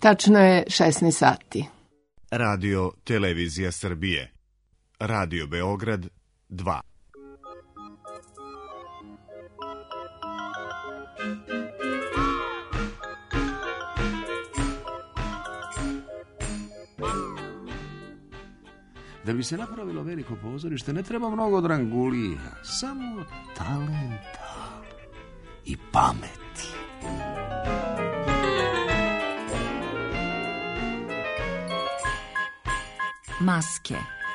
Tačno je 16 sati. Radio Televizija Srbije. Radio Beograd 2. Da bi se napravilo veliko pozorište ne treba mnogo drangulija, samo talenta i pameti. Maske.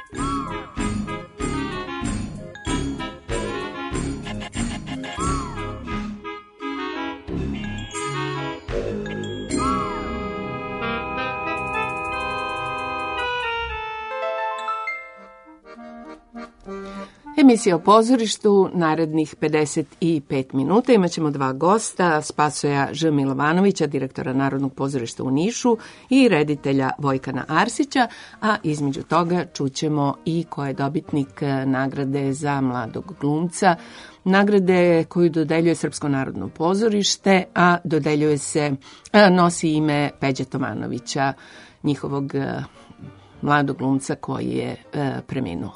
Emisija o pozorištu, narednih 55 minuta. Imaćemo dva gosta, Spasoja Ž. Milovanovića, direktora Narodnog pozorišta u Nišu i reditelja Vojkana Arsića, a između toga čućemo i ko je dobitnik nagrade za mladog glumca, nagrade koju dodeljuje Srpsko narodno pozorište, a dodeljuje se, nosi ime Peđe Tomanovića, njihovog mladog glumca koji je preminuo.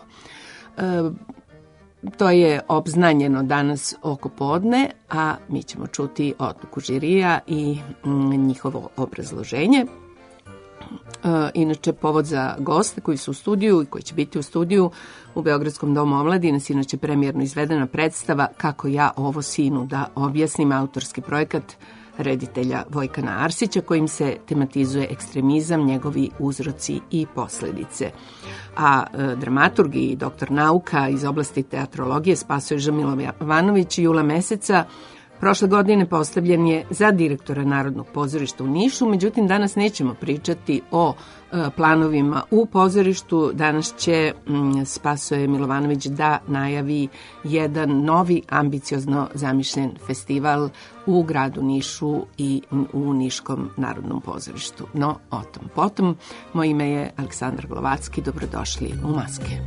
To je obznanjeno danas oko podne, a mi ćemo čuti odluku žirija i njihovo obrazloženje. Inače, povod za goste koji su u studiju i koji će biti u studiju u Beogradskom domu omladine, inače premijerno izvedena predstava Kako ja ovo sinu da objasnim, autorski projekat reditelja Vojkana Arsića, kojim se tematizuje ekstremizam, njegovi uzroci i posledice. A dramaturg i doktor nauka iz oblasti teatrologije Spasoje Ž. Milovanović jula meseca prošle godine postavljen je za direktora Narodnog pozorišta u Nišu, međutim danas nećemo pričati o planovima u pozorištu. Danas će Spasoje Milovanović da najavi jedan novi ambiciozno zamišljen festival u gradu Nišu i u Niškom Narodnom pozorištu. No, o tom potom. Moje ime je Aleksandar Glovacki. Dobrodošli u Maske.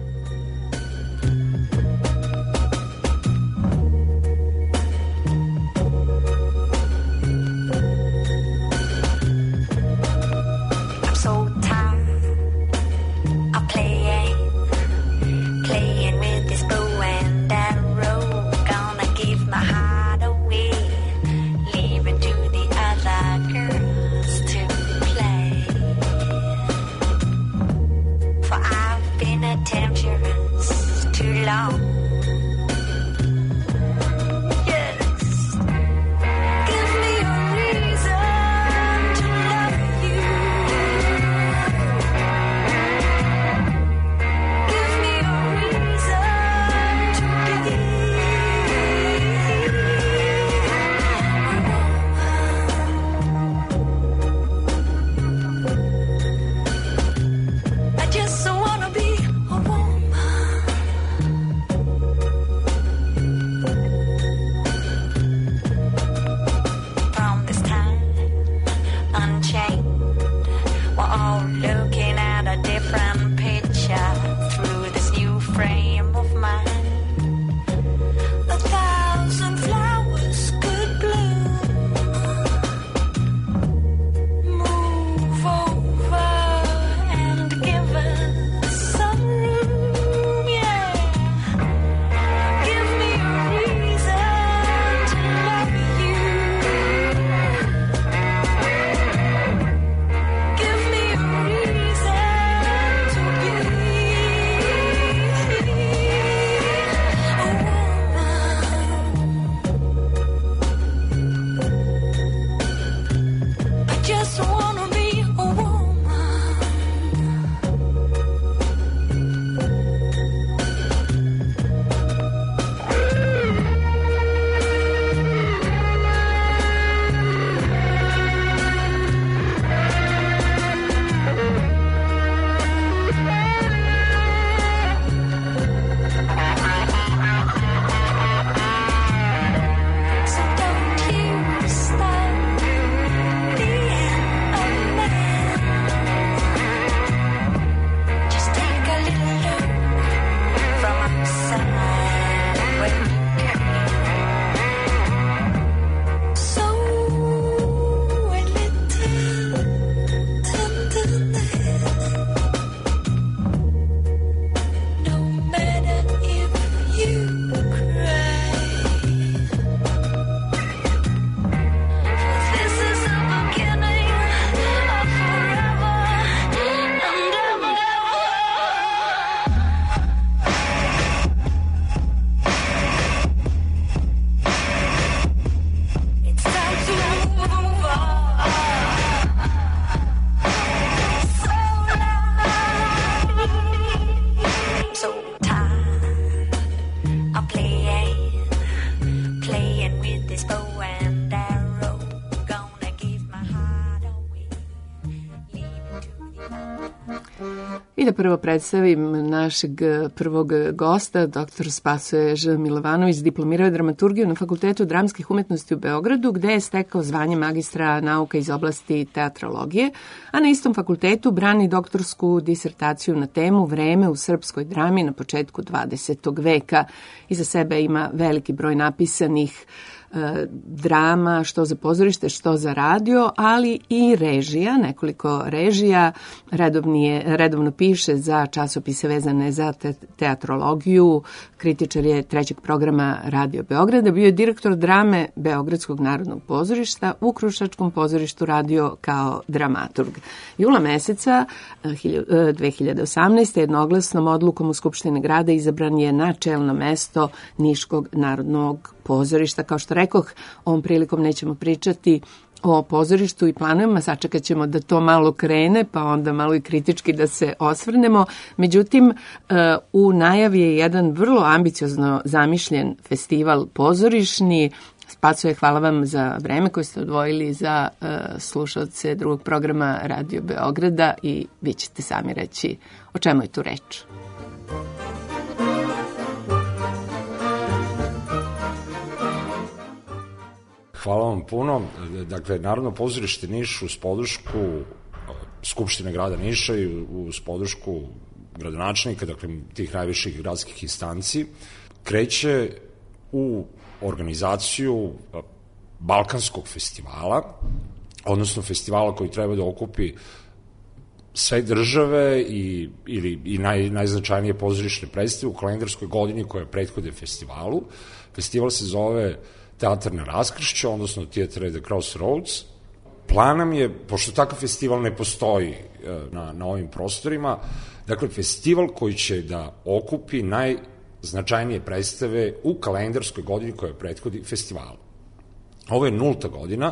Tempted I da prvo predstavim našeg prvog gosta, dr. Spasoje Ž. Milovanović, diplomirao je dramaturgiju na Fakultetu dramskih umetnosti u Beogradu, gde je stekao zvanje magistra nauka iz oblasti teatrologije, a na istom fakultetu brani doktorsku disertaciju na temu Vreme u srpskoj drami na početku 20. veka. Iza sebe ima veliki broj napisanih drama, što za pozorište, što za radio, ali i režija, nekoliko režija. Redovno piše za časopise vezane za teatrologiju, kritičar je trećeg programa Radio Beograda, bio je direktor drame Beogradskog narodnog pozorišta, u Krušačkom pozorištu radio kao dramaturg. Jula meseca 2018. jednoglasnom odlukom u Skupštini grada izabran je na čelno mesto Niškog narodnog pozorišta. Kao što rekoh, ovom prilikom nećemo pričati o pozorištu i planovima, sačekat ćemo da to malo krene, pa onda malo i kritički da se osvrnemo. Međutim, u najavi je jedan vrlo ambiciozno zamišljen festival pozorišni. Spasoje, hvala vam za vreme koje ste odvojili za slušalce drugog programa Radio Beograda i vi ćete sami reći o čemu je tu reč. Hvala vam puno. Dakle, Narodno pozorište Niš uz podršku Skupštine grada Niša i uz podršku gradonačelnika, dakle tih najviših gradskih instanci, kreće u organizaciju Balkanskog festivala, odnosno festivala koji treba da okupi sve države i najznačajnije pozorišne predstave u kalendarskoj godini koja prethode festivalu. Festival se zove Teatar na raskršću, odnosno Theatre at the Crossroads. Plan nam je, pošto takav festival ne postoji na ovim prostorima, dakle, festival koji će da okupi najznačajnije predstave u kalendarskoj godini koja prethodi festivalu. Ovo je 0. godina.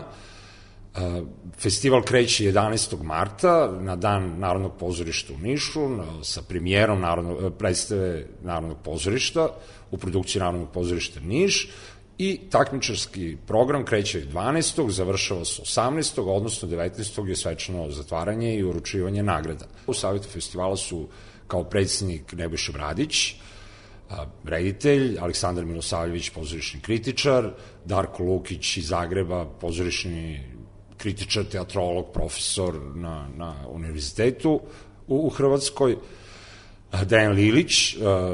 Festival kreće 11. marta na dan Narodnog pozorišta u Nišu sa premijerom predstave Narodnog pozorišta u produkciji Narodnog pozorišta Niš. I takmičarski program kreće 12. završava se 18. odnosno 19. je svečano zatvaranje i uručivanje nagrada. U savjetu festivala su kao predsjednik Nebojša Bradić, reditelj, Aleksandar Milosavljević, pozorišni kritičar, Darko Lukić iz Zagreba, pozorišni kritičar, teatrolog, profesor na univerzitetu u Hrvatskoj, Dejan Lilić,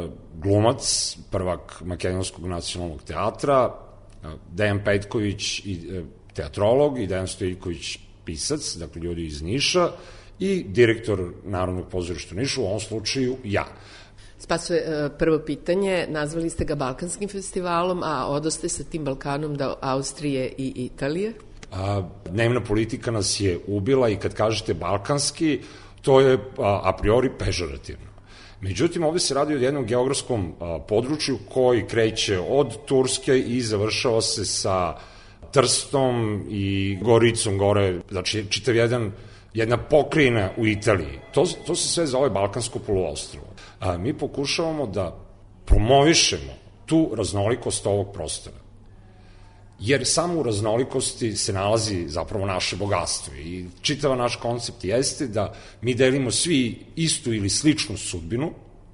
glumac, prvak Makedonskog nacionalnog teatra, Dejan Petković, teatrolog, i Dejan Stojiljković, pisac, dakle ljudi iz Niša, i direktor Narodnog pozorišta u Nišu, u ovom slučaju ja. Spasoje, prvo pitanje, nazvali ste ga Balkanskim festivalom, a odoste sa tim Balkanom do Austrije i Italije? Dnevna politika nas je ubila i kad kažete balkanski, to je a priori pežorativno. Međutim, ovde se radi o jednom geografskom području koji kreće od Turske i završava se sa Trstom i Goricom gore, znači čitav jedna pokrajina u Italiji. To se sve zove Balkansko poluostrvo. Mi pokušavamo da promovišemo tu raznolikost ovog prostora. Jer samo u raznolikosti se nalazi zapravo naše bogatstvo. I čitava naš koncept jeste da mi delimo svi istu ili sličnu sudbinu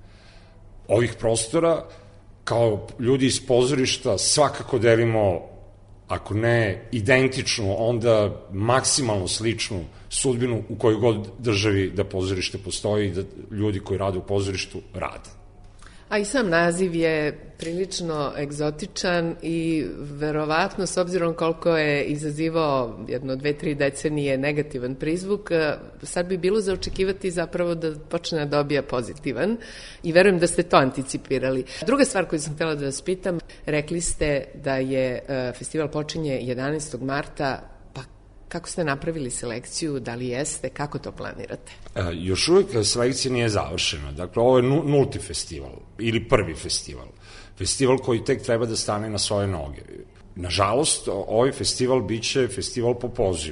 ovih prostora. Kao ljudi iz pozorišta svakako delimo, ako ne identičnu, onda maksimalno sličnu sudbinu u kojoj god državi da pozorište postoji i da ljudi koji rade u pozorištu rade. A i sam naziv je prilično egzotičan i verovatno, s obzirom koliko je izazivao jedno 2-3 decenije negativan prizvuk, sad bi bilo za očekivati zapravo da počne da dobija pozitivan i verujem da ste to anticipirali. Druga stvar koju sam htjela da vas pitam, rekli ste da je festival počinje 11. marta, pa kako ste napravili selekciju, da li jeste, kako to planirate? Još uvijek selekcija nije završena, dakle ovo je 0. festival ili prvi festival. Festival koji tek treba da stane na svoje noge. Nažalost, ovaj festival biće festival po pozivu.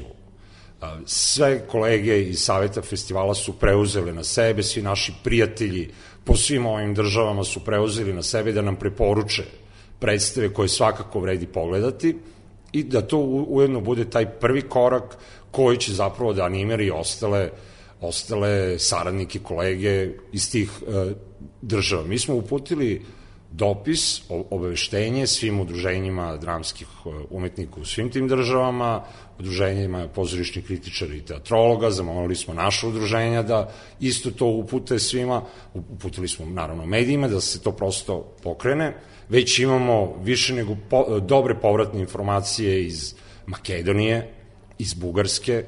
Sve kolege iz Saveta festivala su preuzele na sebe, svi naši prijatelji po svim ovim državama su preuzeli na sebe da nam preporuče predstave koje svakako vredi pogledati i da to ujedno bude taj prvi korak koji će zapravo da animira i ostale ostale saradnike, kolege iz tih država. Mi smo uputili dopis, obaveštenje svim udruženjima dramskih umetnika u svim tim državama, udruženjima pozorišnih kritičara i teatrologa, zamolili smo naše udruženja da isto to upute svima, uputili smo naravno medijima da se to prosto pokrene. Već imamo više nego dobre povratne informacije iz Makedonije, iz Bugarske,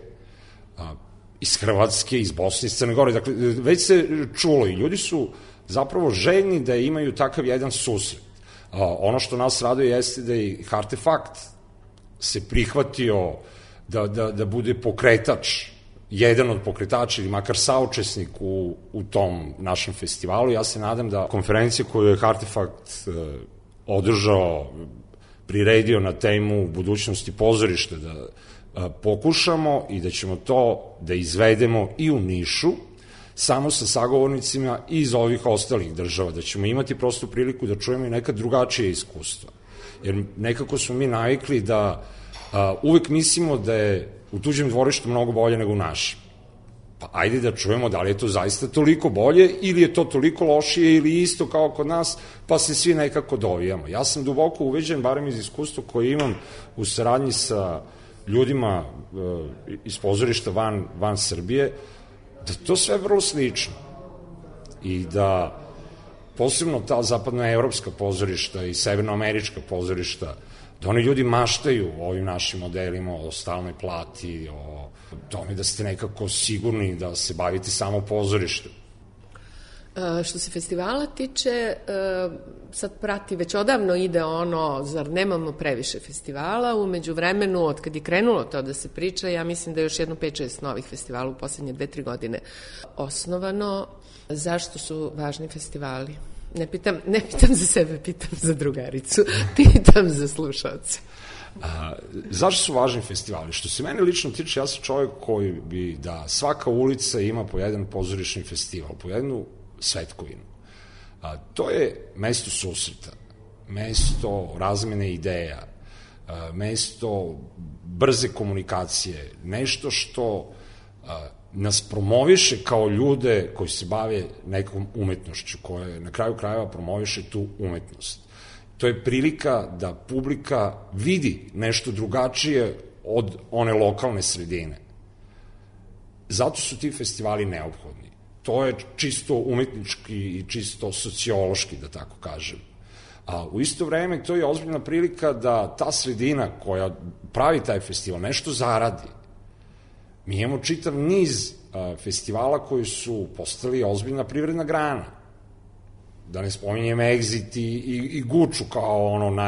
iz Hrvatske, iz Bosne, iz Crne Gore. Dakle, već se čulo i ljudi su zapravo željni da imaju takav jedan susret. Ono što nas raduje jeste da je Hartefakt se prihvatio da bude pokretač, jedan od pokretača ili makar saučesnik u tom našem festivalu. Ja se nadam da konferencija koju je Hartefakt održao, priredio na temu budućnosti pozorišta, da pokušamo i da ćemo to da izvedemo i u Nišu, samo sa sagovornicima iz ovih ostalih država, da ćemo imati prostu priliku da čujemo i neka drugačije iskustva. Jer nekako smo mi navikli da uvek mislimo da je u tuđem dvorištu mnogo bolje nego u našem. Pa ajde da čujemo da li je to zaista toliko bolje ili je to toliko lošije ili isto kao kod nas, pa se svi nekako dovijamo. Ja sam duboko uveđen, barem iz iskustva koje imam u saradnji sa ljudima iz pozorišta van Srbije, da to sve vrlo slično i da posebno ta zapadnoevropska pozorišta i severnoamerička pozorišta, da oni ljudi maštaju o ovim našim modelima, o stalnoj plati, o tome da ste nekako sigurni da se bavite samo pozorištem. Što se festivala tiče, sad prati, već odavno ide ono, zar nemamo previše festivala, umeđu vremenu, od kad je krenulo to da se priča, ja mislim da je još jedno 5-6 novih festivala u poslednje 2-3 godine osnovano. Zašto su važni festivali? Ne pitam za sebe, pitam za drugaricu, pitam za slušalce. Zašto su važni festivali? Što se mene lično tiče, ja sam čovjek koji bi da svaka ulica ima po jedan pozorišni festival, po jednu svetkovinu. To je mesto susreta, mesto razmene ideja, mesto brze komunikacije, nešto što nas promoviše kao ljude koji se bave nekom umetnošću, koje na kraju krajeva promoviše tu umetnost. To je prilika da publika vidi nešto drugačije od one lokalne sredine. Zato su ti festivali neophodni. To je čisto umetnički i čisto sociološki, da tako kažem. A u isto vreme to je ozbiljna prilika da ta sredina koja pravi taj festival nešto zaradi. Mi imamo čitav niz festivala koji su postali ozbiljna privredna grana. Da ne spominjem Exit i Guču kao ono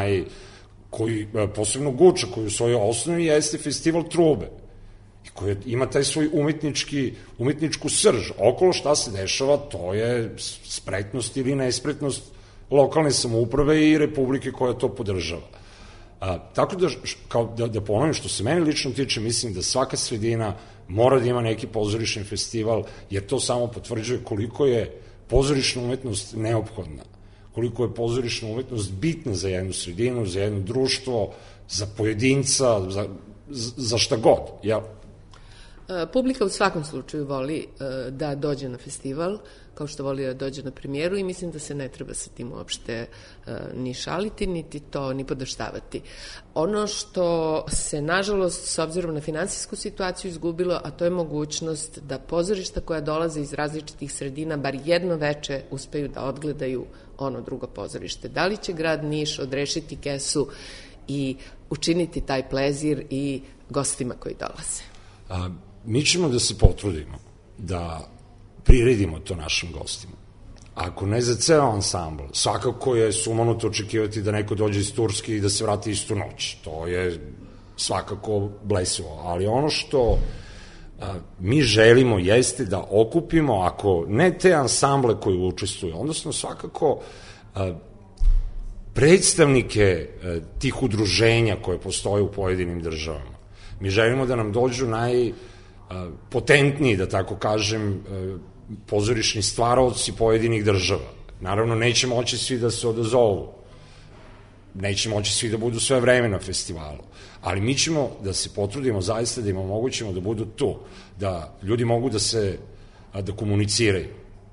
posebno Guča koji u svojoj osnovi jeste festival trube i koji ima taj svoj umetničku srž. Okolo šta se dešava, to je spretnost ili nespretnost lokalne samouprave i republike koja to podržava. Tako da ponovim, što se mene lično tiče, mislim da svaka sredina mora da ima neki pozorišni festival, jer to samo potvrđuje koliko je pozorišna umetnost neophodna, koliko je pozorišna umetnost bitna za jednu sredinu, za jedno društvo, za pojedinca, za šta god. Publika u svakom slučaju voli da dođe na festival, kao što voli da dođe na premijeru, i mislim da se ne treba sa tim uopšte ni šaliti, niti to ni podaštavati. Ono što se, nažalost, s obzirom na finansijsku situaciju izgubilo, a to je mogućnost da pozorišta koja dolaze iz različitih sredina bar jedno veče uspeju da odgledaju ono drugo pozorište. Da li će grad Niš odrešiti kesu i učiniti taj plezir i gostima koji dolaze? Mi ćemo da se potrudimo da priredimo to našim gostima. Ako ne za ceo ansambl, svakako je sumanuto očekivati da neko dođe iz Turske i da se vrati istu noć. To je svakako blesivo. Ali ono što mi želimo jeste da okupimo, ako ne te ansamble koji učestvuju, odnosno svakako predstavnike tih udruženja koje postoje u pojedinim državama. Mi želimo da nam dođu najpotentniji, da tako kažem, pozorišni stvaraoci pojedinih država. Naravno, neće moći svi da se odazovu. neće moći svi da budu sve vreme na festivalu, ali mi ćemo da se potrudimo zaista da im omogućimo da budu tu, da ljudi mogu da komuniciraju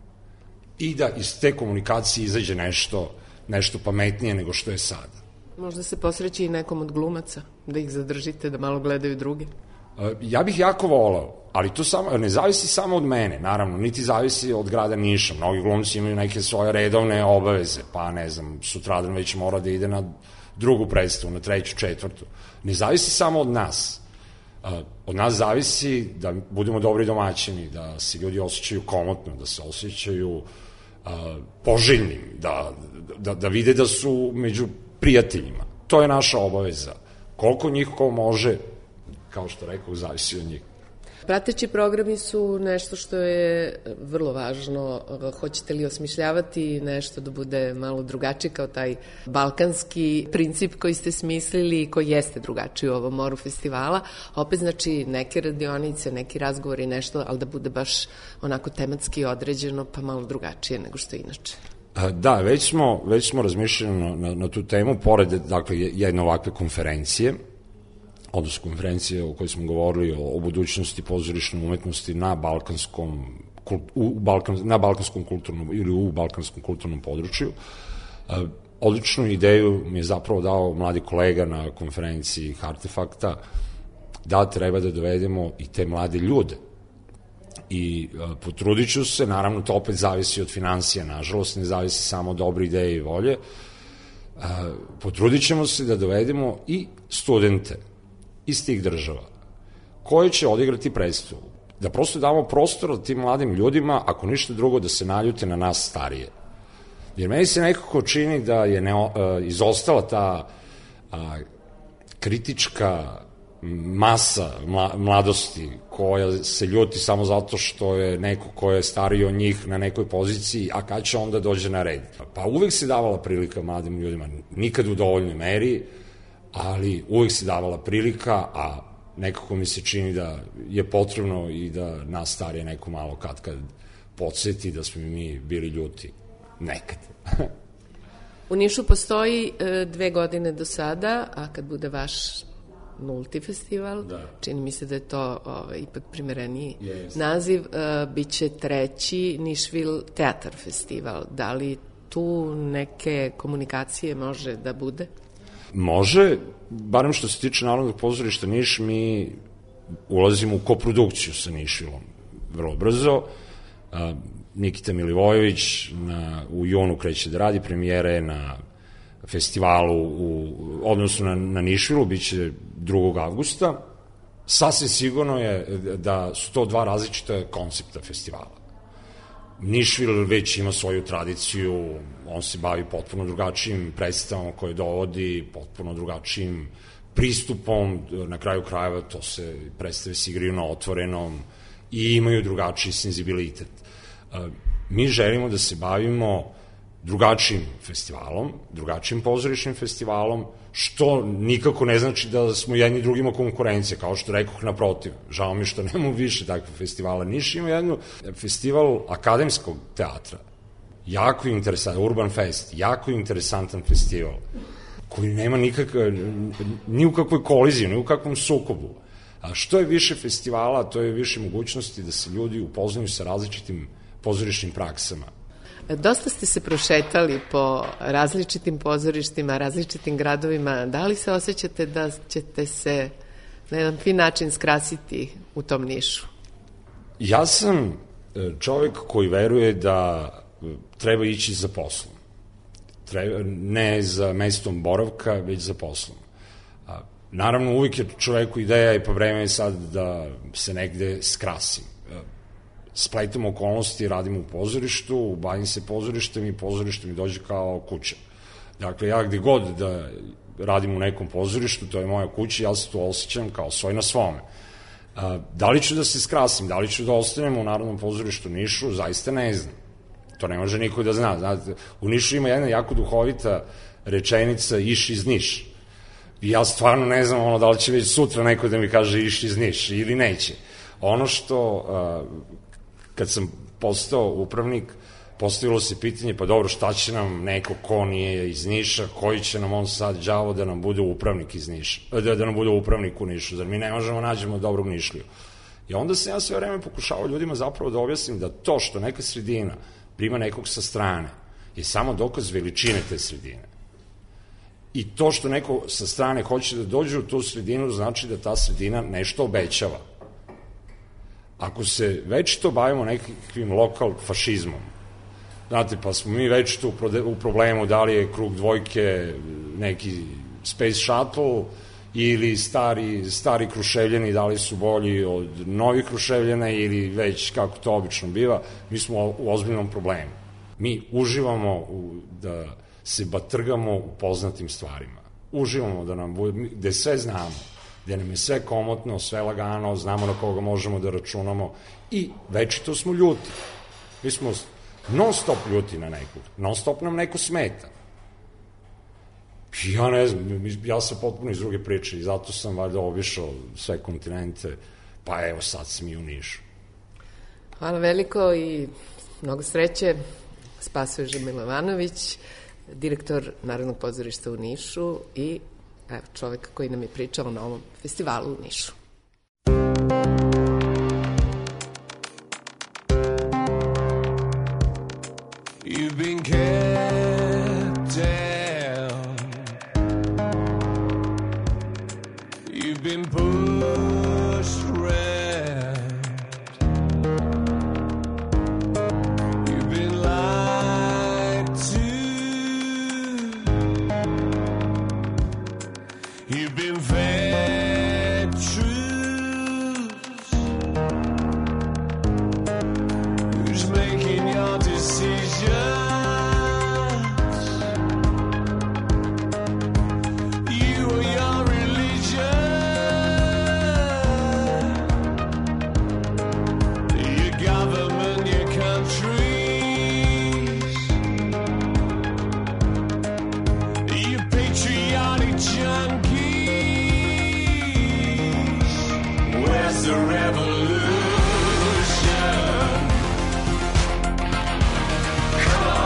i da iz te komunikacije izađe nešto pametnije nego što je sada. Možda se posreći i nekom od glumaca, da ih zadržite, da malo gledaju druge. Ja bih jako volao, ali to ne zavisi samo od mene, naravno, niti zavisi od grada Niša. Mnogi glumci imaju neke svoje redovne obaveze, pa ne znam, sutradan već mora da ide na drugu predstavu, na treću, četvrtu. Ne zavisi samo od nas. Od nas zavisi da budemo dobri domaćini, da se ljudi osjećaju komotno, da se osjećaju poželjnim, da vide da su među prijateljima. To je naša obaveza. Koliko njih ko može, kao što rekao, zavisi od njih. Prateći programi su nešto što je vrlo važno. Hoćete li osmišljavati nešto da bude malo drugačije kao taj balkanski princip koji ste smislili i koji jeste drugačiji u ovom moru festivala? Opet znači neke radionice, neki razgovori, nešto, ali da bude baš onako tematski određeno pa malo drugačije nego što je inače. Da, već smo razmišljali na tu temu, pored jedne ovakve konferencije, odnosno konferencije o kojoj smo govorili o budućnosti pozorišne umetnosti na balkanskom kulturnom ili u balkanskom kulturnom području. Odličnu ideju mi je zapravo dao mladi kolega na konferenciji Artefakta, da treba da dovedemo i te mlade ljude. I potrudit ću se, naravno to opet zavisi od finansija, nažalost ne zavisi samo od dobre ideje i volje, potrudit ćemo se da dovedemo i studente iz tih država, koji će odigrati predstavu. Da prosto damo prostor tim mladim ljudima, ako ništa drugo, da se naljute na nas starije. Jer meni se nekako čini da je izostala ta kritička masa mladosti koja se ljuti samo zato što je neko ko je stariji od njih na nekoj poziciji, a kad će onda dođe na red. Pa uvek se davala prilika mladim ljudima, nikad u dovoljnoj meri, ali uvek se davala prilika, a nekako mi se čini da je potrebno i da nas starije neko malo kad podsjeti da smo mi bili ljuti nekad. U Nišu postoji 2 godine do sada, a kad bude vaš nulti festival, čini mi se da je to ipak primereniji naziv, bit će 3. Nišvil teatar festival. Da li tu neke komunikacije može da bude? Može, barem što se tiče Narodnog pozorišta Niš, mi ulazimo u koprodukciju sa Nišvilom vrlo brzo. Nikita Milivojević u junu kreće da radi premijere na festivalu, odnosno na Nišvilu, bit će 2. avgusta. Sasvim sigurno je da su to 2 različita koncepta festivala. Nišvil već ima svoju tradiciju, on se bavi potpuno drugačijim predstavama koje dovodi, potpuno drugačijim pristupom, na kraju krajeva to se predstave se igraju na otvorenom i imaju drugačiji senzibilitet. Mi želimo da se bavimo drugačijim festivalom, drugačijim pozorišnim festivalom, što nikako ne znači da smo jedni drugima konkurencija, kao što rekoh, naprotiv. Žao mi što nemamo više takvih festivala. Niš ima jednu festival akademskog teatra, jako interesantan, Urban Fest, jako interesantan festival, koji nema ni u kakvoj koliziji, ni u kakvom sukobu. A što je više festivala, to je više mogućnosti da se ljudi upoznaju sa različitim pozorišnim praksama. Dosta ste se prošetali po različitim pozorištima, različitim gradovima. Da li se osjećate da ćete se na jedan fin način skrasiti u tom Nišu? Ja sam čovjek koji veruje da treba ići za poslom. Ne za mestom boravka, već za poslom. Naravno, uvijek je čoveku ideja i po vreme je sad da se negde skrasim. Spletom okolnosti, radimo u pozorištu, bavim se pozorištem i pozorište mi dođe kao kuća. Dakle, ja gde god da radim u nekom pozorištu, to je moja kuća, ja se tu osjećam kao svoj na svome. Da li ću da se skrasim, da li ću da ostanem u Narodnom pozorištu Nišu, zaista ne znam. To ne može niko da zna. Znate, u Nišu ima jedna jako duhovita rečenica iš iz Niš. I ja stvarno ne znam da li će već sutra neko da mi kaže iš iz Niš ili neće. Ono što, kad sam postao upravnik, postavilo se pitanje, pa dobro, šta će nam neko ko nije iz Niša, koji će nam on sad đavo da nam bude upravnik iz Niša, da nam bude upravnik u Nišu, zar mi ne možemo nađemo dobrog Nišliju. I onda sam ja sve vreme pokušavao ljudima zapravo da objasnim da to što neka sredina prima nekog sa strane je samo dokaz veličine te sredine. I to što neko sa strane hoće da dođe u tu sredinu znači da ta sredina nešto obećava. Ako se već to bavimo nekakvim lokal fašizmom, znate, pa smo mi već tu u problemu da li je krug dvojke neki Space Shuttle ili stari Kruševljani, da li su bolji od novih Kruševljana ili već kako to obično biva, mi smo u ozbiljnom problemu. Mi uživamo da se batrgamo u poznatim stvarima. Uživamo da nam bude, gde sve znamo, gde nam je sve komotno, sve lagano, znamo na koga možemo da računamo i večito smo ljuti. Mi smo non stop ljuti na nekog, non stop nam neko smeta. Ja ne znam, ja sam potpuno iz druge priče i zato sam valjda obišao sve kontinente, pa evo sad sam i u Nišu. Hvala veliko i mnogo sreće. Spasoje Milovanović, direktor Narodnog pozorišta u Nišu i evo, čovek koji nam je pričao na ovom festivalu u Nišu. You've been kept down. You've been pushed around. You've been lied to. You've been fed truths. Who's making your decisions? The revolution. Come on.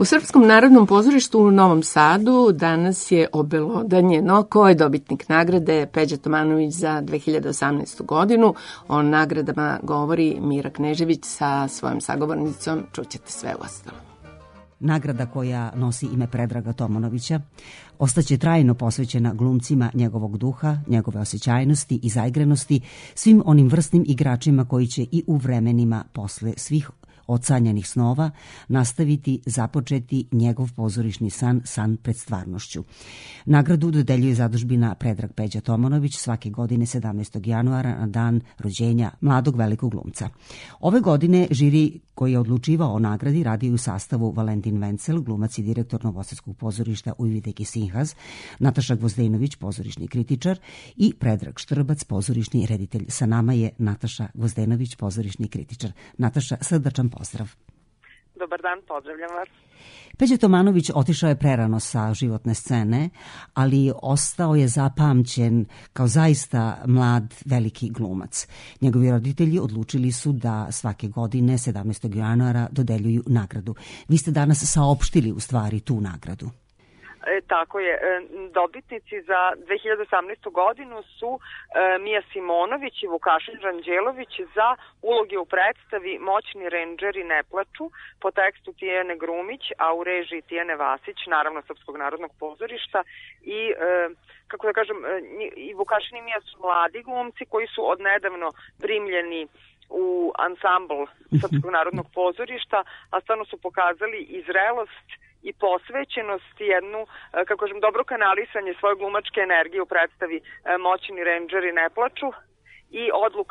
U Srpskom narodnom pozorištu u Novom Sadu danas je obelodanjeno ko je dobitnik nagrade Peđa Tomanović za 2018. godinu. O nagradama govori Mira Knežević sa svojom sagovornicom. Čućete sve u ostalom. Nagrada koja nosi ime Predraga Tomanovića ostaće trajno posvećena glumcima njegovog duha, njegove osjećajnosti i zaigranosti, svim onim vrsnim igračima koji će i u vremenima posle svih odsanjanih snova nastaviti započeti njegov pozorišni san pred stvarnošću. Nagradu dodeljuje zadužbina Predrag Peđa Tomanović svake godine 17. januara na dan rođenja mladog velikog glumca. Ove godine žiri koji je odlučivao o nagradi radio u sastavu Valentin Vencel, glumac i direktor Novosadskog pozorišta Ujvidek i Sinhaz, Nataša Gvozdenović, pozorišni kritičar i Predrag Štrbac, pozorišni reditelj. Sa nama je Nataša Gvozdenović, pozorišni kritičar. Nataša, srdačan pozdrav. Dobar dan, pozdravljam vas. Peđa Tomanović otišao je prerano sa životne scene, ali ostao je zapamćen kao zaista mlad, veliki glumac. Njegovi roditelji odlučili su da svake godine 17. januara dodeljuju nagradu. Vi ste danas saopštili u stvari tu nagradu. Tako je. Dobitnici za 2018. godinu su Mija Simonović i Vukašin Ranđelović za uloge u predstavi Moćni rendžeri ne plaču po tekstu Tijane Grumić, a u režiji Tijane Vasić, naravno Srpskog narodnog pozorišta. I, kako da kažem, i Vukašin i Mija su mladi glumci koji su odnedavno primljeni u ansambl Srpskog narodnog pozorišta, a stvarno su pokazali i zrelost i posvećenost, jednu, kako kažem, dobro kanalisanje svoje glumačke energije u predstavi Moćni rendžeri ne plaču. I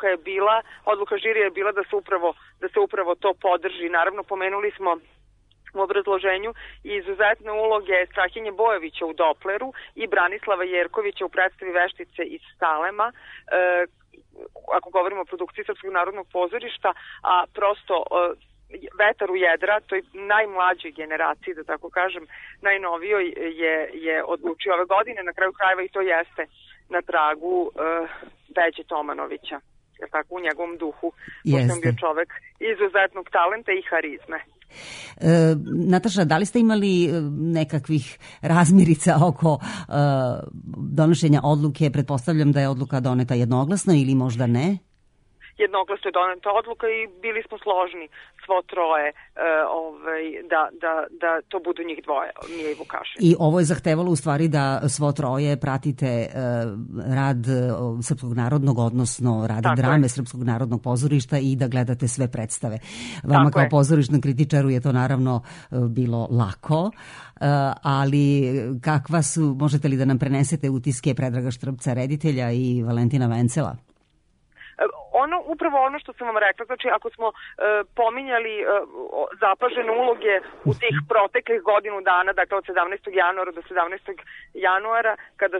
odluka žirija je bila da se upravo to podrži. Naravno, pomenuli smo u obrazloženju i izuzetne uloge Strahinje Bojovića u Dopleru i Branislava Jerkovića u predstavi Veštice iz Salema, ako govorimo o produkciji Srpskog narodnog pozorišta, a prosto Vetar u jedra, toj najmlađoj generaciji, da tako kažem, najnovijoj je odlučio ove godine, na kraju krajeva i to jeste na tragu Peđe Tomanovića, jer tako u njegovom duhu, pošto je bio čovek izuzetnog talenta i harizme. Nataša, da li ste imali nekakvih razmirica oko donošenja odluke? Pretpostavljam da je odluka doneta jednoglasno ili možda ne? Jednoglasno je doneta odluka i bili smo složni svo troje da to budu njih dvoje, Mija i Vukašin. I ovo je zahtevalo u stvari da svo troje pratite rad Srpskog narodnog, odnosno rad drame Srpskog narodnog pozorišta i da gledate sve predstave. Vama kao pozorišnom kritičaru je to naravno bilo lako, ali kakva su, možete li da nam prenesete utiske Predraga Štrbca, reditelja, i Valentina Vencela? Upravo ono što sam vam rekla, znači ako smo pominjali zapažene uloge u tih proteklih godinu dana, dakle od 17. januara do 17. januara, kada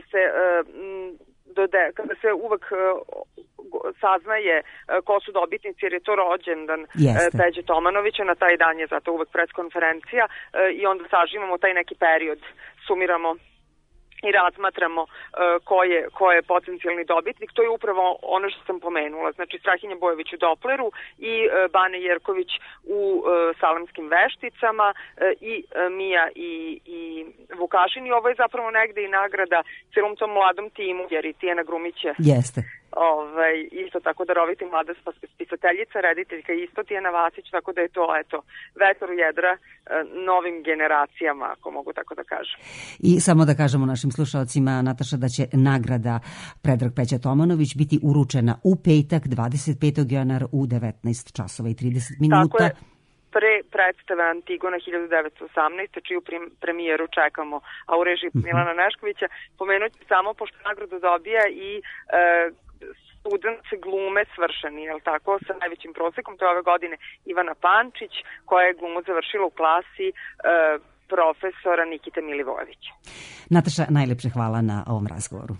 se uvek saznaje ko su dobitnici, jer je to rođendan Peđe Tomanovića, na taj dan je zato uvek preskonferencija i onda sažimamo taj neki period, sumiramo i razmatramo ko je potencijalni dobitnik. To je upravo ono što sam pomenula. Znači Strahinja Bojović u Dopleru i Bane Jerković u Salemskim Vešticama i Mija i Vukašin. I ovo je zapravo negde i nagrada celom tom mladom timu, jer i Tijana Grumić je isto tako daroviti mlada spisateljica, rediteljka isto Tijana Vasić, tako da je to vetar u jedra novim generacijama, ako mogu tako da kažem. I samo da kažemo našim slušalcima, Nataša, da će nagrada Predrag Peđa Tomanović biti uručena u petak 25. januara u 19 časova i 30 minuta. Tako je, pre predstave Antigona 1918. čiju premijeru čekamo, a u režiji Milana Neškovića. Pomenuću samo, pošto nagradu dobija i student glume svršeni, jel tako, sa najvećim prosekom, to je ove godine Ivana Pančić, koja je glumu završila u klasi profesora Nikite Milivojevića. Nataša, najlepše hvala na ovom razgovoru.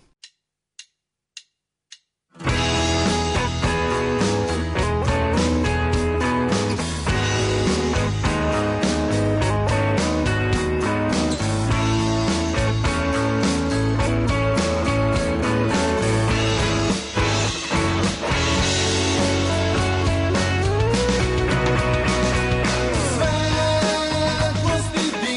Svetlosti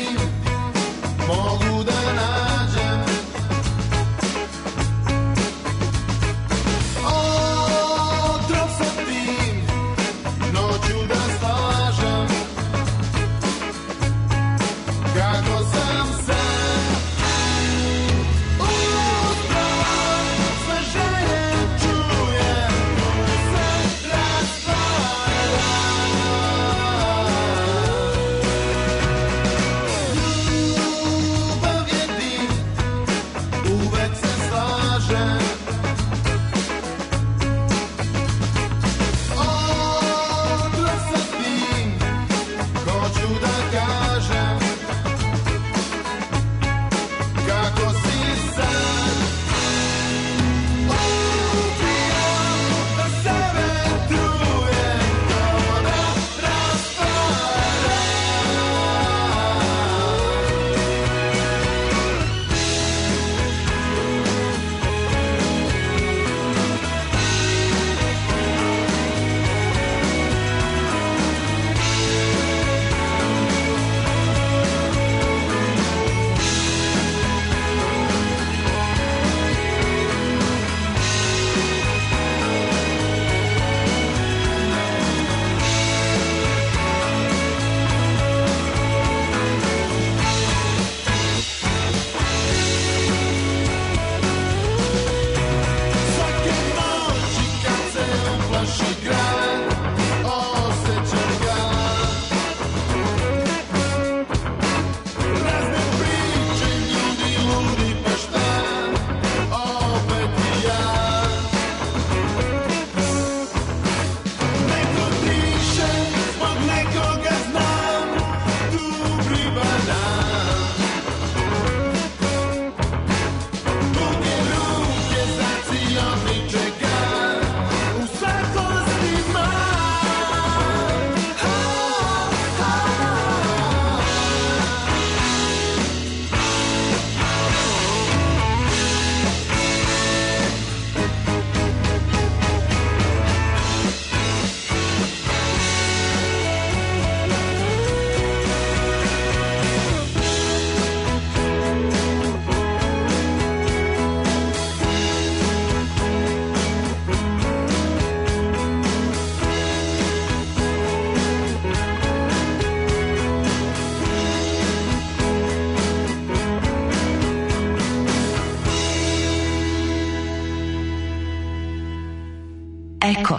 Eko.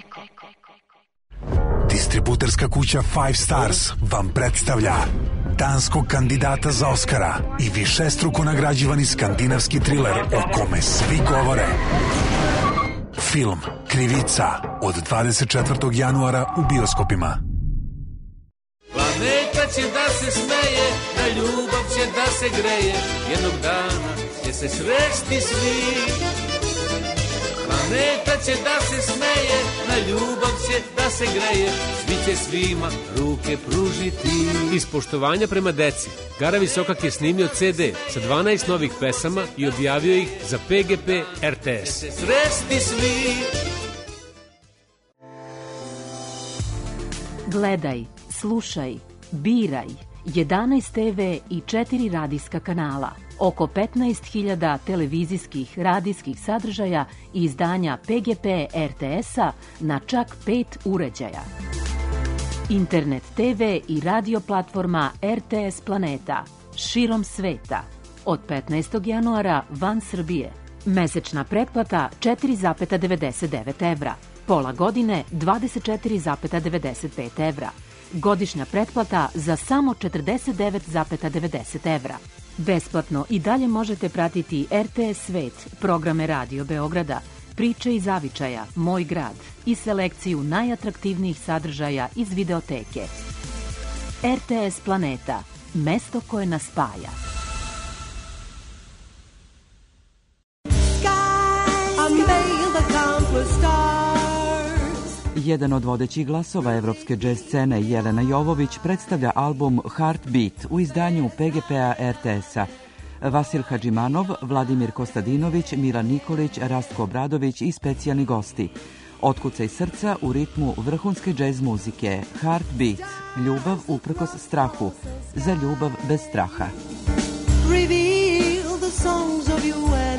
Distributerska kuća Five Stars vam predstavlja danskog kandidata za Oskara i višestruko nagrađivani skandinavski triler o kome svi govore. Film Krivica od 24. januara u bioskopima. Planeta će da se smeje, na ljubav će da se greje, jednog dana će se sresti svi. Planeta će da se smeje, na ljubav će da se greje, svi će svima ruke pružiti. Iz poštovanja prema deci, Garavi Sokak je snimio CD sa 12 novih pesama i objavio ih za PGP RTS. Sresti svi. Gledaj, slušaj, biraj 11 TV i 4 radijska kanala, oko 15.000 televizijskih radijskih sadržaja i izdanja PGP RTS-a na čak 5 uređaja. Internet TV i radio platforma RTS Planeta širom sveta od 15. januara van Srbije. Mesečna pretplata 4,99 evra, pola godine 24,95 evra. Godišnja pretplata za samo 49,90 evra. Besplatno i dalje možete pratiti RTS Svet, programe Radio Beograda, Priče iz zavičaja, Moj grad i selekciju najatraktivnijih sadržaja iz videoteke. RTS Planeta, mesto koje nas spaja. Jedan od vodećih glasova evropske džez scene, Jelena Jovović, predstavlja album Heartbeat u izdanju PGP-a RTS-a. Vasil Hadžimanov, Vladimir Kostadinović, Milan Nikolić, Rastko Obradović i specijalni gosti. Otkucaj srca u ritmu vrhunske džez muzike. Heartbeat, ljubav uprkos strahu, za ljubav bez straha. Reveal the songs of you and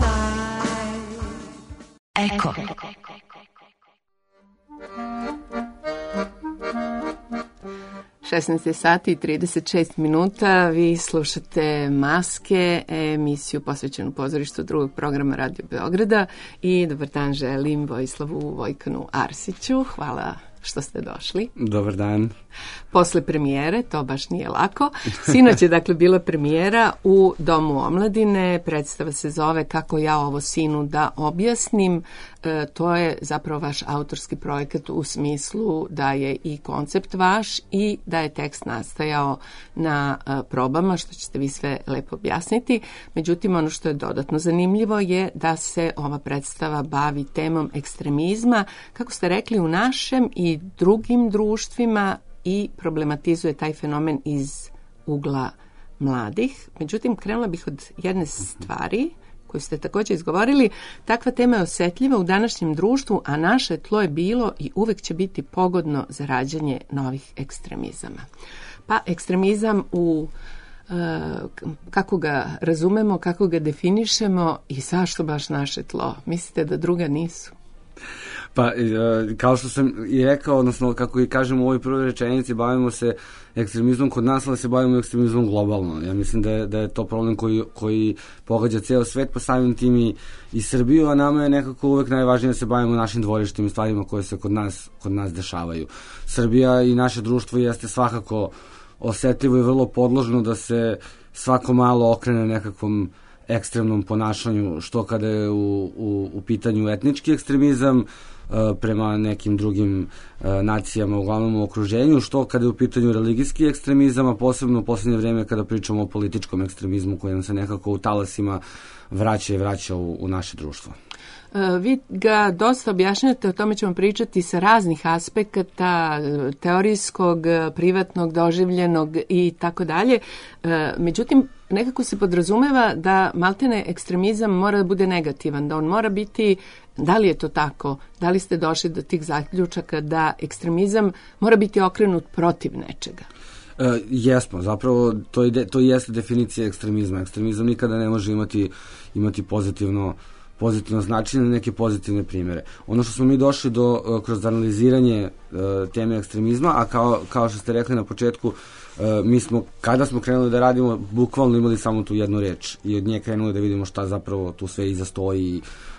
I. Eko. sati i 36 minuta, vi slušate Maske, emisiju posvećenu pozorištu drugog programa Radio Beograda i dobar dan želim Vojislavu Vojkanu Arsiću. Hvala što ste došli. Dobar dan. Posle premijere, to baš nije lako. Sinoć je dakle bila premijera u Domu omladine, predstava se zove Kako ja ovo sinu da objasnim. To je zapravo vaš autorski projekat u smislu da je i koncept vaš i da je tekst nastajao na probama, što ćete vi sve lepo objasniti. Međutim, ono što je dodatno zanimljivo je da se ova predstava bavi temom ekstremizma, kako ste rekli, u našem i drugim društvima i problematizuje taj fenomen iz ugla mladih. Međutim, krenula bih od jedne stvari koju ste također izgovorili. Takva tema je osjetljiva u današnjem društvu, a naše tlo je bilo i uvek će biti pogodno za rađanje novih ekstremizama. Pa ekstremizam u kako ga razumemo, kako ga definišemo i zašto baš naše tlo? Mislite da druga nisu? Pa, kao što sam i rekao, odnosno kako i kažem u ovoj prvoj rečenici, bavimo se ekstremizmom kod nas, ali se bavimo ekstremizmom globalno. Ja mislim da je to problem koji pogađa ceo svet, pa samim tim i Srbiju, a nama je nekako uvek najvažnije da se bavimo našim dvorištim i stvarima koje se kod nas dešavaju. Srbija i naše društvo jeste svakako osetljivo i vrlo podložno da se svako malo okrene nekakvom ekstremnom ponašanju, što kada je u pitanju etnički ekstremizam prema nekim drugim nacijama, uglavnom u okruženju, što kada je u pitanju religijski ekstremizam, a posebno u poslednje vreme kada pričamo o političkom ekstremizmu koji nam se nekako u talasima vraća u naše društvo. Vi ga dosta objašnjate, o tome ćemo pričati sa raznih aspekata, teorijskog, privatnog, doživljenog i tako dalje. Međutim, nekako se podrazumeva da maltene ekstremizam mora da bude negativan, da on mora biti, da li je to tako, da li ste došli do tih zaključaka da ekstremizam mora biti okrenut protiv nečega? Jesmo, zapravo to jeste definicija ekstremizma. Ekstremizam nikada ne može imati pozitivno značenje, neke pozitivne primjere. Ono što smo mi došli kroz analiziranje teme ekstremizma, a kao što ste rekli na početku, mi smo, kada smo krenuli da radimo, bukvalno imali samo tu jednu reč i od nje krenuli da vidimo šta zapravo tu sve iza stoji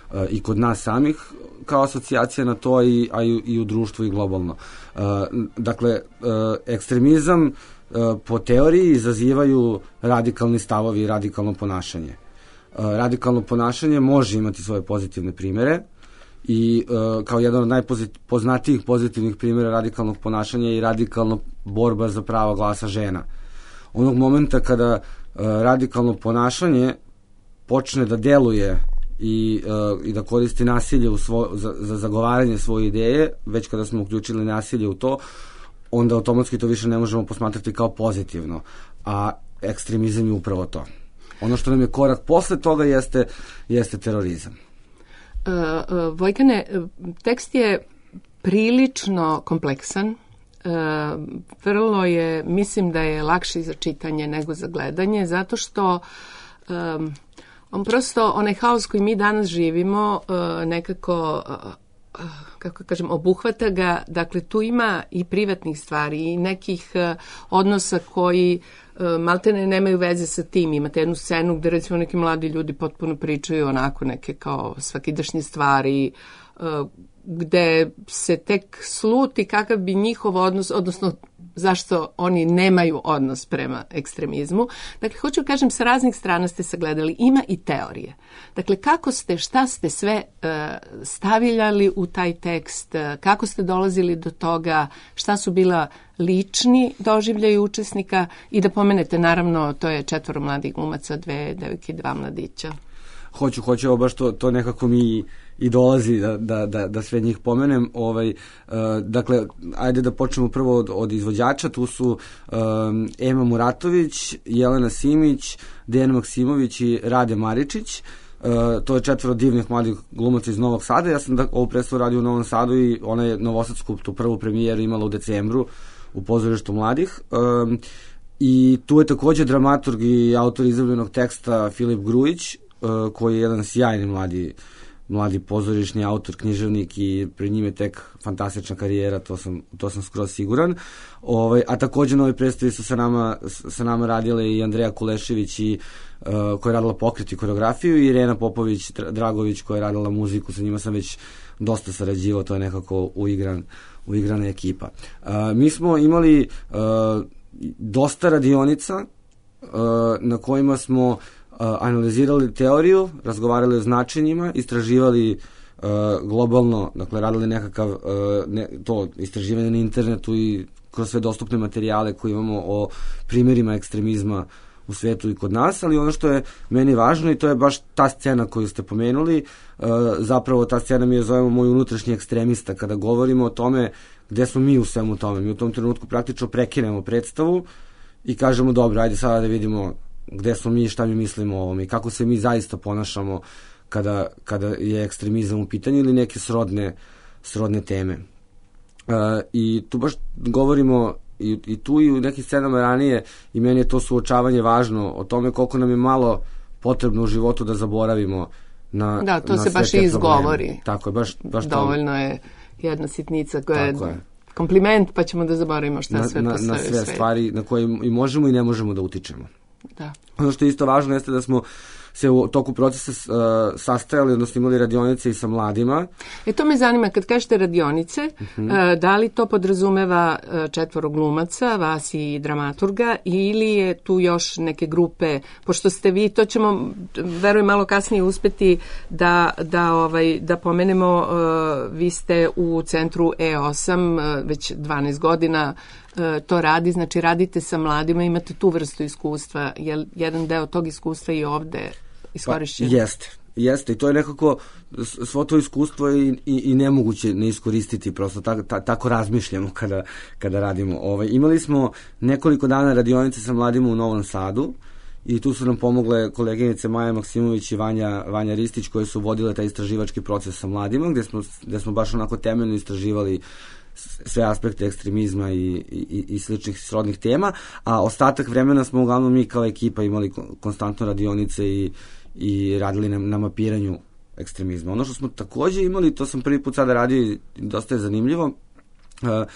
i kod nas samih kao asocijacija na to, a i u društvu i globalno. Dakle, ekstremizam po teoriji izazivaju radikalni stavovi i radikalno ponašanje. Radikalno ponašanje može imati svoje pozitivne primere i kao jedan od najpoznatijih pozitivnih primjera radikalnog ponašanja je i radikalna borba za prava glasa žena. Onog momenta kada radikalno ponašanje počne da deluje i da koristi nasilje za zagovaranje svoje ideje, već kada smo uključili nasilje u to, onda automatski to više ne možemo posmatrati kao pozitivno, a ekstremizam je upravo to. Ono što nam je korak posle toga jeste terorizam. Vojkane, tekst je prilično kompleksan, vrlo je, mislim da je lakši za čitanje nego za gledanje, zato što on prosto, onaj haos koji mi danas živimo, nekako, kako kažem, obuhvata ga. Dakle, tu ima i privatnih stvari i nekih odnosa koji maltene nemaju veze sa tim. Imate jednu scenu gde recimo neki mladi ljudi potpuno pričaju onako neke kao svakidašnje stvari, gde se tek sluti kakav bi njihov odnos, odnosno zašto oni nemaju odnos prema ekstremizmu. Dakle, hoću kažem, sa raznih strana ste sagledali, ima i teorije. Dakle, kako ste, šta ste sve stavljali u taj tekst, kako ste dolazili do toga, šta su bila lični doživljaji učesnika i da pomenete, naravno, to je 4 mladih glumaca, 2 devojke i 2 mladića. Hoću, baš to nekako mi i dolazi da sve njih pomenem. Dakle, ajde da počnemo prvo od izvođača. Tu su Ema Muratović, Jelena Simić, Dejan Maksimović i Rade Maričić. To je 4 divnih mladih glumaca iz Novog Sada. Ja sam ovu predstavu radio u Novom Sadu i ona je novosadsku, tu prvu premijeru imala u decembru u pozorištu mladih. I tu je takođe dramaturg i autor izravljenog teksta Filip Grujić, koji je jedan sjajni mladi pozorišni autor, književnik i pred njim je tek fantastična karijera, to sam skroz siguran. A takođe na ovoj predstavi su sa nama radile i Andreja Kulešević koja je radila pokret i koreografiju i Irena Popović-Dragović koja je radila muziku, sa njima sam već dosta sarađivao, to je nekako uigrana ekipa. Mi smo imali dosta radionica na kojima smo analizirali teoriju, razgovarali o značenjima, istraživali globalno, dakle radili nekakav to istraživanje na internetu i kroz sve dostupne materijale koje imamo o primjerima ekstremizma u svetu i kod nas, ali ono što je meni važno i to je baš ta scena koju ste pomenuli, zapravo ta scena mi je zovemo moj unutrašnji ekstremista, kada govorimo o tome gde smo mi u svemu tome. Mi u tom trenutku praktično prekinemo predstavu i kažemo dobro, ajde sada da vidimo gde smo mi i šta mi mislimo o ovom i kako se mi zaista ponašamo kada je ekstremizam u pitanju ili neke srodne teme. I tu baš govorimo i tu i u nekim scenama ranije i meni je to suočavanje važno o tome koliko nam je malo potrebno u životu da zaboravimo na da, to na se baš i izgovori. Tako je, baš dovoljno je jedna sitnica koja je kompliment, pa ćemo da zaboravimo šta sve postoje. Na sve stvari na koje i možemo i ne možemo da utičemo. Da. Ono što je isto važno jeste da smo se u toku procesa sastajali, odnosno imali radionice i sa mladima. To me zanima, kad kažete radionice, da li to podrazumeva 4 glumaca, vas i dramaturga, ili je tu još neke grupe, pošto ste vi, to ćemo, verujem, malo kasnije uspeti da pomenemo, vi ste u centru E8 već 12 godina, to radi, znači radite sa mladima, imate tu vrstu iskustva, je jedan deo tog iskustva i ovde iskorišćen? Jeste, i to je nekako svo to iskustvo i nemoguće ne iskoristiti, prosto tako razmišljamo kada radimo. Imali smo nekoliko dana radionice sa mladima u Novom Sadu i tu su nam pomogle koleginice Maja Maksimović i Vanja Ristić koje su vodile taj istraživački proces sa mladima, gde smo baš onako temeljno istraživali sve aspekte ekstremizma i sličnih srodnih tema, a ostatak vremena smo uglavnom mi kao ekipa imali konstantno radionice i radili na mapiranju ekstremizma. Ono što smo takođe imali, to sam prvi put sada radio i dosta je zanimljivo,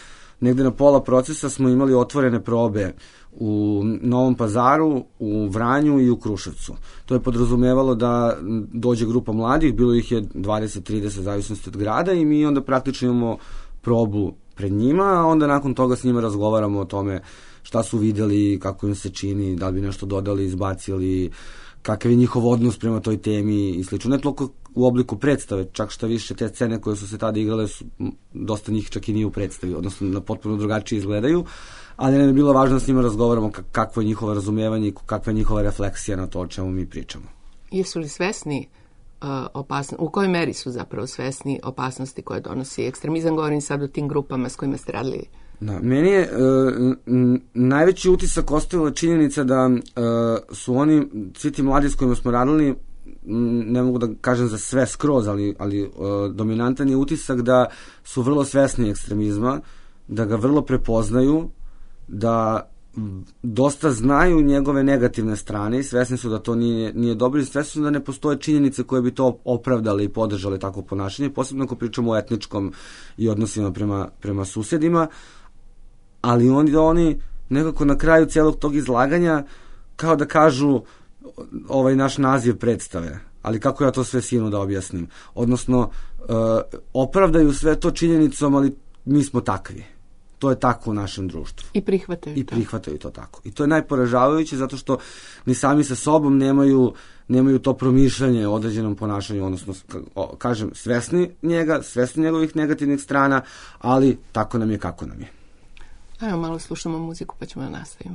negde na pola procesa smo imali otvorene probe u Novom Pazaru, u Vranju i u Kruševcu. To je podrazumevalo da dođe grupa mladih, bilo ih je 20-30 zavisnosti od grada i mi onda praktično imamo probu pred njima, a onda nakon toga s njima razgovaramo o tome šta su videli, kako im se čini, da li bi nešto dodali, izbacili, kakav je njihov odnos prema toj temi i slično. Ne toliko u obliku predstave, čak šta više te scene koje su se tada igrale, dosta njih čak i nije u predstavi, odnosno na potpuno drugačije izgledaju, ali nam je bilo važno s njima razgovaramo kakvo je njihovo razumevanje i kakva je njihova refleksija na to o čemu mi pričamo. Jesu li svesni u kojoj meri su zapravo svesni opasnosti koje donosi ekstremizam? Govorim sad o tim grupama s kojima ste radili. Da, meni je najveći utisak ostavila činjenica da su oni, svi ti mladi s kojima smo radili, ne mogu da kažem za sve skroz, ali dominantan je utisak da su vrlo svesni ekstremizma, da ga vrlo prepoznaju, da dosta znaju njegove negativne strane i svesni su da to nije dobro i svesni su da ne postoje činjenice koje bi to opravdale i podržale takvo ponašanje, posebno ako pričamo o etničkom i odnosima prema susedima, ali oni nekako na kraju cijelog tog izlaganja kao da kažu ovaj naš naziv predstave, ali kako ja to sve sinu da objasnim, odnosno opravdaju sve to činjenicom, ali mi smo takvi. To je tako u našem društvu. I prihvataju to tako. I to je najporažavajuće zato što ni sami sa sobom nemaju to promišljanje o određenom ponašanju, odnosno, kažem, svesni njega, svesni njegovih negativnih strana, ali tako nam je kako nam je. Ajmo malo slušamo muziku pa ćemo da nastavimo.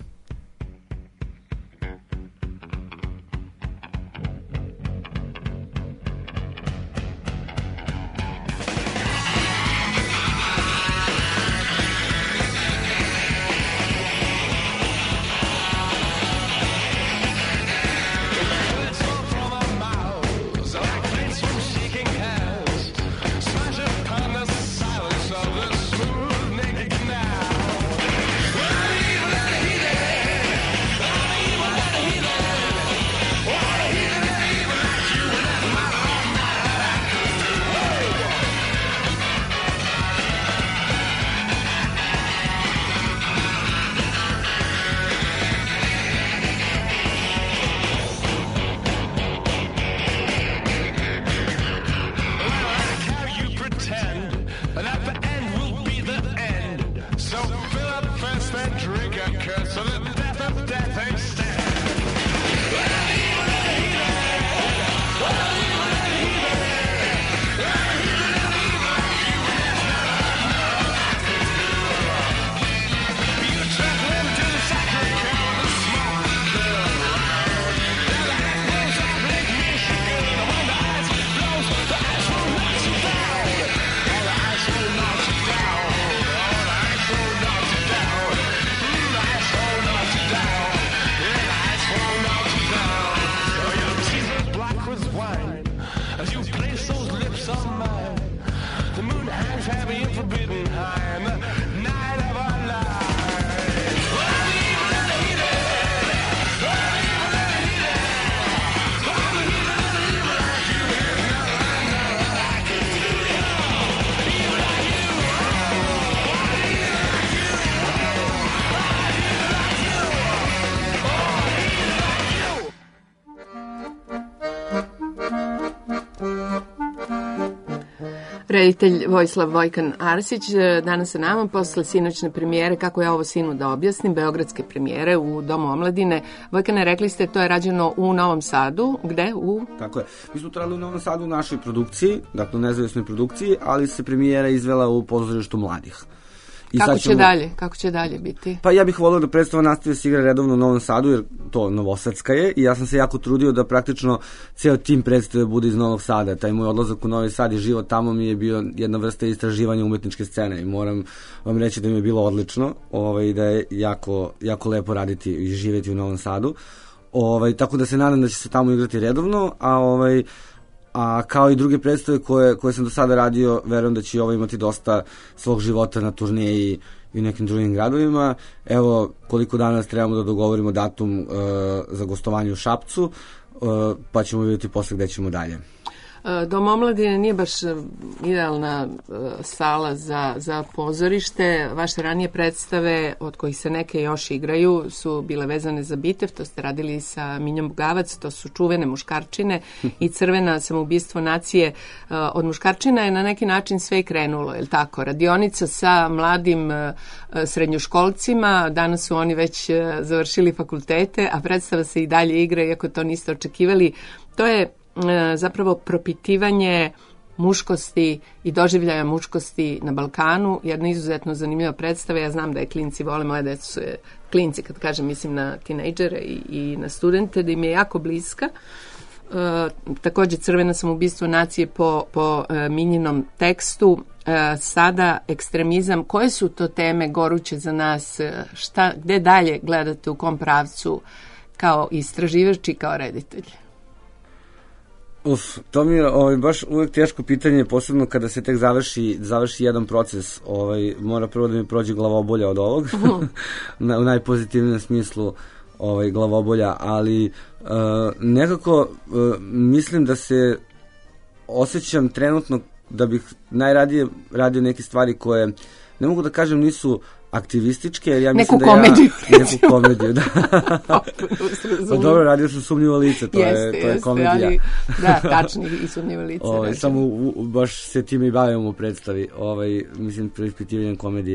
Reditelj Vojislav Vojkan Arsić danas sa nama posle sinoćne premijere, kako ja ovo sinu da objasnim, beogradske premijere u Domu omladine. Vojkane, rekli ste, to je rađeno u Novom Sadu. Gde? Tako je. Mi smo trajali u Novom Sadu u našoj produkciji, dakle u nezavisnoj produkciji, ali se premijera izvela u pozorištu mladih. Kako će dalje biti? Pa ja bih volio da predstava nastavi se igra redovno u Novom Sadu, jer to novosadska je i ja sam se jako trudio da praktično ceo tim predstave bude iz Novog Sada. Taj moj odlazak u Novi Sad i život tamo mi je bio jedna vrsta istraživanja umetničke scene i moram vam reći da mi je bilo odlično, da je jako lepo raditi i živjeti u Novom Sadu. Tako da se nadam da će se tamo igrati redovno, a kao i druge predstave koje sam do sada radio, verujem da će i ovo imati dosta svog života na turneji i u nekim drugim gradovima. Evo, koliko danas trebamo da dogovorimo datum za gostovanje u Šapcu, pa ćemo vidjeti posle gde ćemo dalje. Dom omladine nije baš idealna sala za pozorište. Vaše ranije predstave, od kojih se neke još igraju, su bile vezane za Bitev, to ste radili sa Minjom Bugavac, to su Čuvene muškarčine i Crvena samoubistvo nacije. Od muškarčina je na neki način sve i krenulo, je li tako? Radionica sa mladim srednjoškolcima, danas su oni već završili fakultete, a predstava se i dalje igra, iako to niste očekivali. To je zapravo propitivanje muškosti i doživljaja muškosti na Balkanu, jedna izuzetno zanimljiva predstava. Ja znam da je klinci vole, moje deca su klinci, kad kažem, mislim na tinejdžere i na studente, da im je jako bliska. Takođe Crvena samoubistvo nacije po Minjinom tekstu. Sada ekstremizam, koje su to teme goruće za nas, gde dalje gledate, u kom pravcu kao istraživač i kao reditelj? To mi je baš uvek teško pitanje, posebno kada se tek završi jedan proces. Mora prvo da mi prođe glavobolja od ovog, u najpozitivnijem smislu glavobolja, ali nekako mislim da se osjećam trenutno da bih najradije radio neke stvari koje, ne mogu da kažem, nisu aktivističke, jer ja mislim neku komediju, da. Pa dobro, radio sam Sumnjivo lice, to je komedija. Ali, da, tačni i Sumnjivo lice. Samo baš se time i bavimo u predstavi, mislim, preispitivanjem komedije.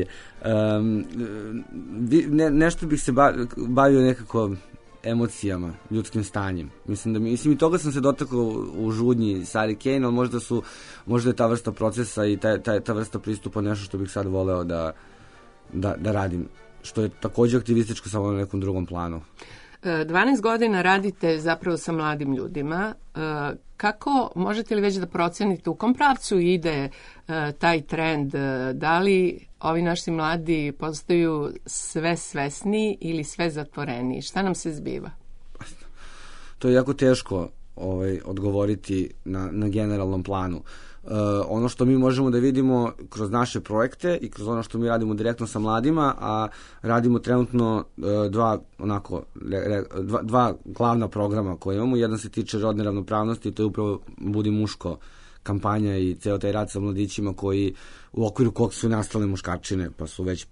Nešto bih se bavio nekako emocijama, ljudskim stanjem. Mislim i toga sam se dotakao u Žudnji Sari Kane, ali možda je ta vrsta procesa i ta vrsta pristupa nešto što bih sad voleo da radim, što je takođe aktivističko, samo na nekom drugom planu. 12 godina radite zapravo sa mladim ljudima. Kako možete li već da procenite u kom pravcu ide taj trend? Da li ovi naši mladi postaju sve svesniji ili sve zatvoreniji? Šta nam se zbiva? To je jako teško odgovoriti na generalnom planu. Ono što mi možemo da vidimo kroz naše projekte i kroz ono što mi radimo direktno sa mladima, a radimo trenutno dva glavna programa koje imamo. Jedan se tiče rodne ravnopravnosti, to je upravo Budi muško kampanja i ceo taj rad sa mladićima koji u okviru kog su nastale muškarčine, pa su već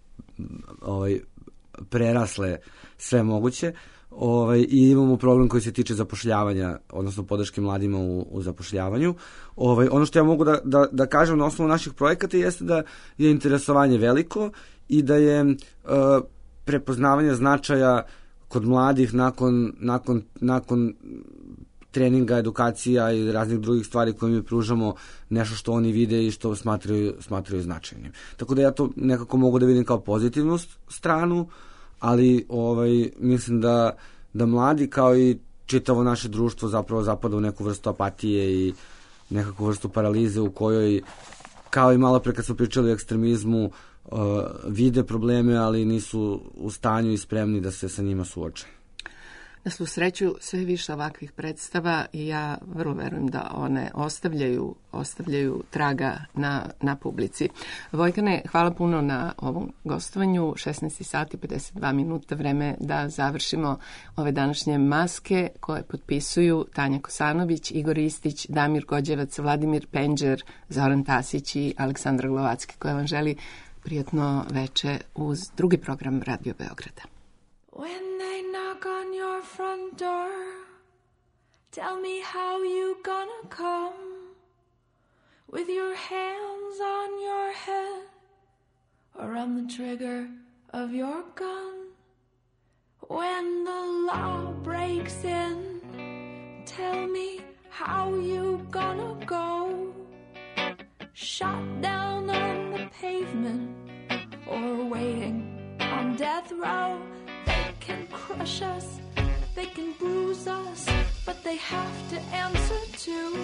prerasle sve moguće. I imamo problem koji se tiče zapošljavanja, odnosno podrške mladima u zapošljavanju. Ono što ja mogu da kažem na osnovu naših projekata jeste da je interesovanje veliko i da je prepoznavanje značaja kod mladih nakon treninga, edukacija i raznih drugih stvari koje mi pružamo, nešto što oni vide i što smatraju značajnim. Tako da ja to nekako mogu da vidim kao pozitivnu stranu, ali mislim da mladi kao i čitavo naše društvo zapravo zapada u neku vrstu apatije i nekakvu vrstu paralize u kojoj, kao i malo pre kad smo pričali o ekstremizmu, vide probleme, ali nisu u stanju i spremni da se sa njima suoče. Na svu sreću sve više ovakvih predstava i ja vrlo verujem da one ostavljaju traga na publici. Vojkane, hvala puno na ovom gostovanju. 16 sati 52 minuta, vreme da završimo ove današnje maske koje potpisuju Tanja Kosanović, Igor Istić, Damir Gođevac, Vladimir Penđer, Zoran Tasić i Aleksandra Glovacki, koja vam želi prijatno veče uz drugi program Radio Beograda. When they knock on your front door, tell me how you gonna come, with your hands on your head or on the trigger of your gun. When the law breaks in, tell me how you gonna go, shot down on the pavement or waiting on death row. They can crush us, they can bruise us, but they have to answer to,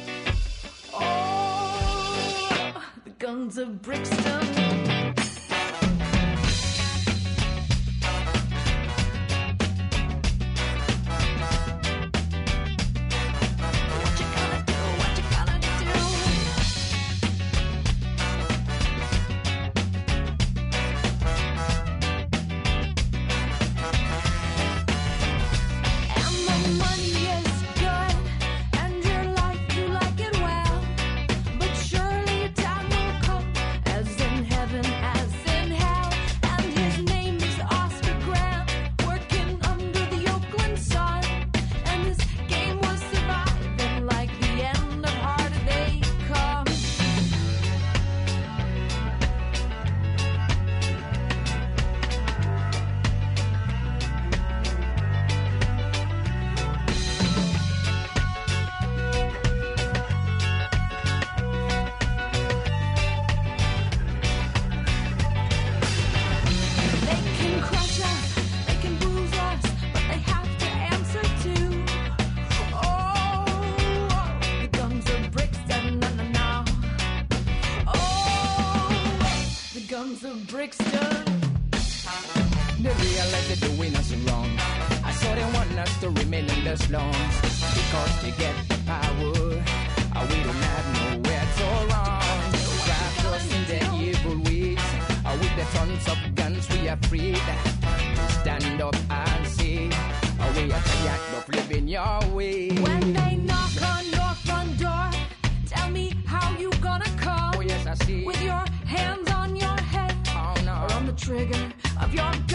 the guns of Brixton. Money is good, and your life you like it well. slums of Brixton. They realize they're doing us wrong. I saw they want us to remain in the slums because they get the power. We don't have nowhere to run. Trapped us in their evil ways. With the tons of guns we are free to stand up and say we are tired of living your way. When they knock on your front door, tell me how you gonna come. Oh yes, I see. With your hands on your head, oh no, or on the trigger of your